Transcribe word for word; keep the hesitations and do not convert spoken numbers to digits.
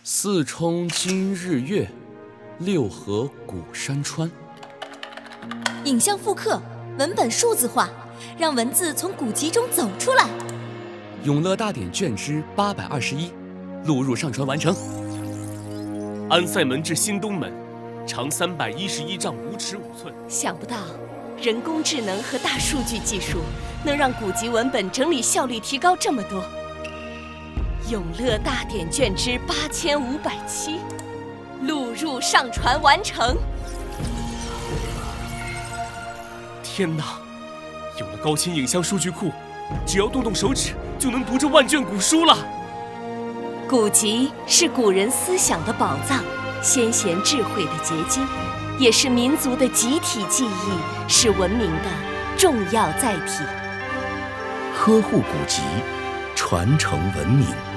四冲今日月，六合古山川。 影像复刻，文本数字化，让文字从古籍中走出来。 永乐大典卷之八百二十一，录入上传完成。 安塞门至新东门，长三百一十一丈五尺五寸。 想不到，人工智能和大数据技术能让古籍文本整理效率提高这么多。永乐大典卷之八千五百七，录入上传完成。 天哪！有了高清影像数据库，只要动动手指就能读这万卷古书了。 古籍是古人思想的宝藏，先贤智慧的结晶，也是民族的集体记忆，是文明的重要载体。 呵护古籍，传承文明。